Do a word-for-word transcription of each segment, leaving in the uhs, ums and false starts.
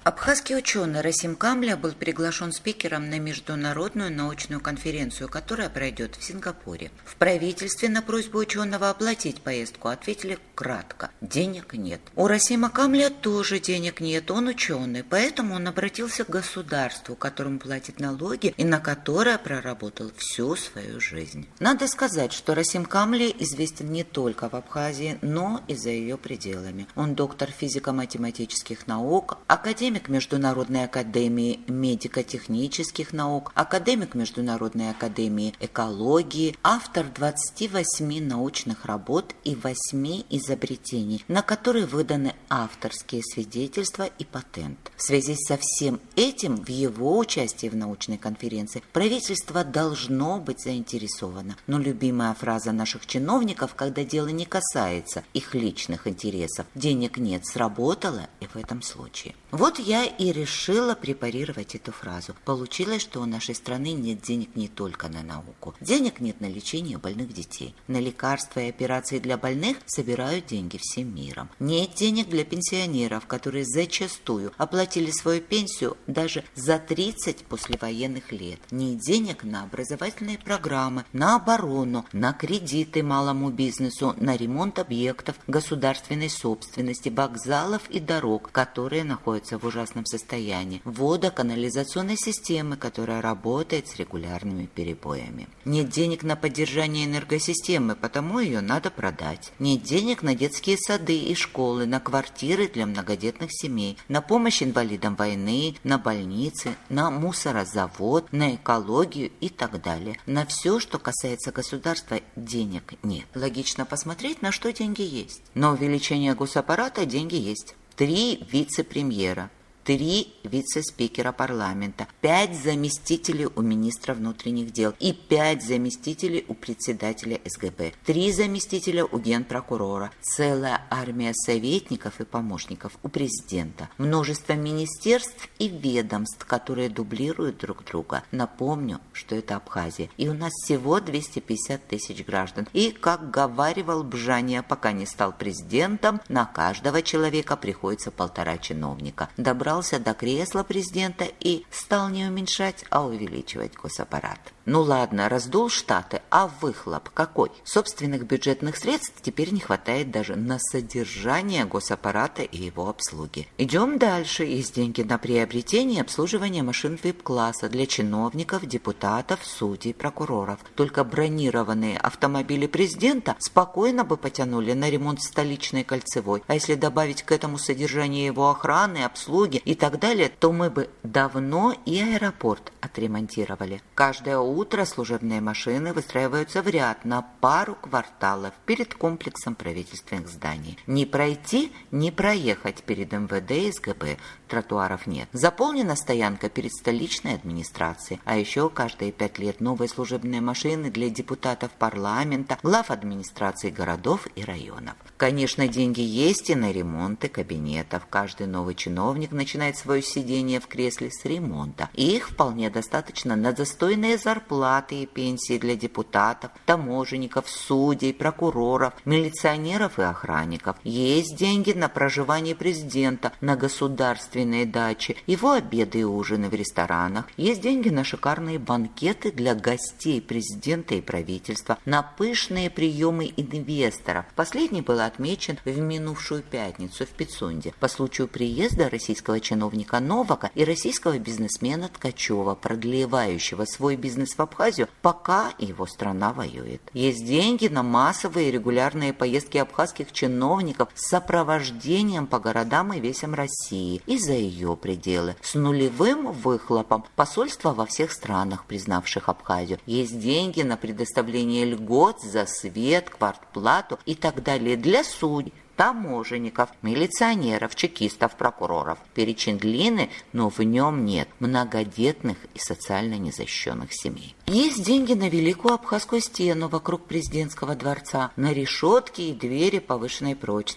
Абхазский ученый Расим Камля был приглашен спикером на международную научную конференцию, которая пройдет в Сингапуре. В правительстве на просьбу ученого оплатить поездку ответили кратко – денег нет. У Расима Камля тоже денег нет, он ученый, поэтому он обратился к государству, которому платит налоги и на которое проработал всю свою жизнь. Надо сказать, что Расим Камля известен не только в Абхазии, но и за ее пределами. Он доктор физико-математических наук, академик Международной академии медико-технических наук, академик Международной академии экологии, автор двадцати восьми научных работ и восьми изобретений, на которые выданы авторские свидетельства и патент. В связи со всем этим в его участии в научной конференции правительство должно быть заинтересовано. Но любимая фраза наших чиновников, когда дело не касается их личных интересов, денег нет, сработало и в этом случае. Вот я и решила препарировать эту фразу. Получилось, что у нашей страны нет денег не только на науку. Денег нет на лечение больных детей. На лекарства и операции для больных собирают деньги всем миром. Нет денег для пенсионеров, которые зачастую оплатили свою пенсию даже за тридцать послевоенных лет. Нет денег на образовательные программы, на оборону, на кредиты малому бизнесу, на ремонт объектов государственной собственности, вокзалов и дорог, которые находятся в ужасном состоянии, водоканализационной системы, которая работает с регулярными перебоями. Нет денег на поддержание энергосистемы, потому ее надо продать. Нет денег на детские сады и школы, на квартиры для многодетных семей, на помощь инвалидам войны, на больницы, на мусорозавод, на экологию и так далее. На все, что касается государства, денег нет. Логично посмотреть, на что деньги есть. На увеличение госаппарата деньги есть. Три вице-премьера, три вице-спикера парламента, пять заместителей у министра внутренних дел и пять заместителей у председателя эс гэ бэ, три заместителя у генпрокурора, целая армия советников и помощников у президента, множество министерств и ведомств, которые дублируют друг друга. Напомню, что это Абхазия, и у нас всего двести пятьдесят тысяч граждан. И, как говаривал Бжания, пока не стал президентом, на каждого человека приходится полтора чиновника. Добрался до кресла президента и стал не уменьшать, а увеличивать госаппарат. Ну ладно, раздул штаты, а выхлоп какой? Собственных бюджетных средств теперь не хватает даже на содержание госаппарата и его обслуги. Идем дальше. Есть деньги на приобретение и обслуживание машин вип-класса для чиновников, депутатов, судей, прокуроров. Только бронированные автомобили президента спокойно бы потянули на ремонт столичной кольцевой. А если добавить к этому содержание его охраны, обслуги и так далее, то мы бы давно и аэропорт отремонтировали. Каждое утро служебные машины выстраиваются в ряд на пару кварталов перед комплексом правительственных зданий. Не пройти, не проехать перед эм вэ дэ и эс гэ бэ. Тротуаров нет. Заполнена стоянка перед столичной администрацией. А еще каждые пять лет новые служебные машины для депутатов парламента, глав администрации городов и районов. Конечно, деньги есть и на ремонты кабинетов. Каждый новый чиновник начинает свое сидение в кресле с ремонта. И их вполне достаточно на достойные зарплаты и пенсии для депутатов, таможенников, судей, прокуроров, милиционеров и охранников. Есть деньги на проживание президента, на государственные дачи, его обеды и ужины в ресторанах. Есть деньги на шикарные банкеты для гостей президента и правительства, на пышные приемы инвесторов. Последний был отмечен в минувшую пятницу в Пицунде по случаю приезда российского чиновника Новака и российского бизнесмена Ткачева, продлевающего свой бизнес в Абхазию, пока его страна воюет. Есть деньги на массовые и регулярные поездки абхазских чиновников с сопровождением по городам и весям России и за ее пределы, с нулевым выхлопом посольства во всех странах, признавших Абхазию. Есть деньги на предоставление льгот за свет, квартплату и так далее для судей, таможенников, милиционеров, чекистов, прокуроров. Перечень длинный, но в нем нет многодетных и социально незащищенных семей. Есть деньги на Великую Абхазскую стену вокруг президентского дворца, на решетки и двери повышенной прочности,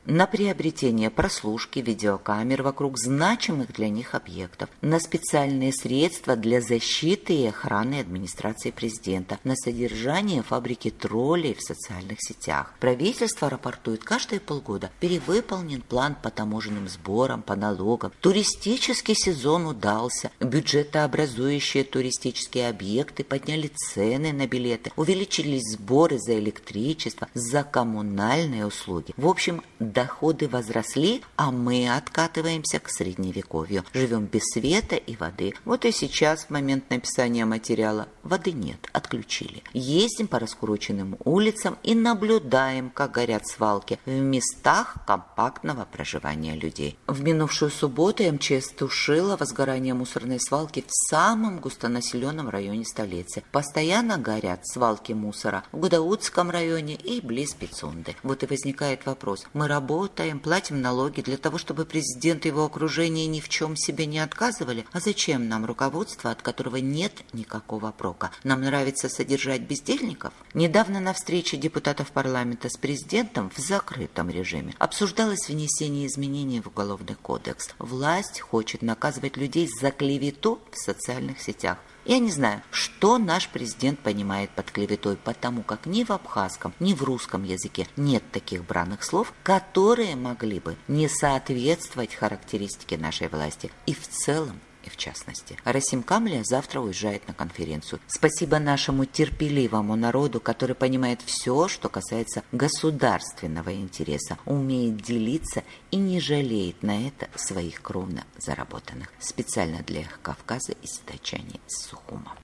на приобретение прослушки видеокамер вокруг значимых для них объектов, на специальные средства для защиты и охраны администрации президента, на содержание фабрики троллей в социальных сетях. Правительство рапортует каждые полгода. Перевыполнен план по таможенным сборам, по налогам. Туристический сезон удался. Бюджетообразующие туристические объекты подняли цены на билеты. Увеличились сборы за электричество, за коммунальные услуги. В общем, доходы возросли, а мы откатываемся к средневековью. Живем без света и воды. Вот и сейчас, в момент написания материала, воды нет, отключили. Ездим по раскуроченным улицам и наблюдаем, как горят свалки в местах компактного проживания людей. В минувшую субботу МЧС тушила возгорание мусорной свалки в самом густонаселенном районе столицы. Постоянно горят свалки мусора в Гудаутском районе и близ Пицунды. Вот и возникает вопрос. Мы работаем, платим налоги для того, чтобы президент и его окружение ни в чем себе не отказывали? А зачем нам руководство, от которого нет никакого прока? Нам нравится содержать бездельников? Недавно на встрече депутатов парламента с президентом в закрытом режиме обсуждалось внесение изменений в Уголовный кодекс. Власть хочет наказывать людей за клевету в социальных сетях. Я не знаю, что наш президент понимает под клеветой, потому как ни в абхазском, ни в русском языке нет таких бранных слов, которые могли бы не соответствовать характеристике нашей власти и в целом, и в частности. Расим Камля завтра уезжает на конференцию. Спасибо нашему терпеливому народу, который понимает все, что касается государственного интереса, умеет делиться и не жалеет на это своих кровно заработанных. Специально для Кавказа из Дачани с Сухума.